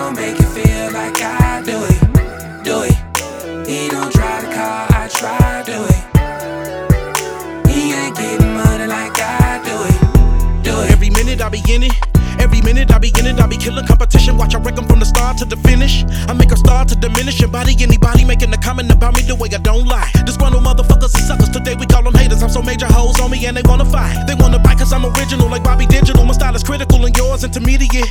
gon' make it feel like I do it. Do it. He don't drive the car, I try do it. He ain't getting money like I do it. Do it. Every minute I be in it. Every minute I be in it, I be killing competition. Watch I wreck 'em from the start to the finish. I make 'em start to diminish your body. Anybody making a comment about me the way I don't lie. Disgruntled motherfuckers and suckers, today we call them haters. I'm so major, hoes on me and they wanna fight. They wanna bite cause I'm original like Bobby Digital. My style is critical and yours intermediate.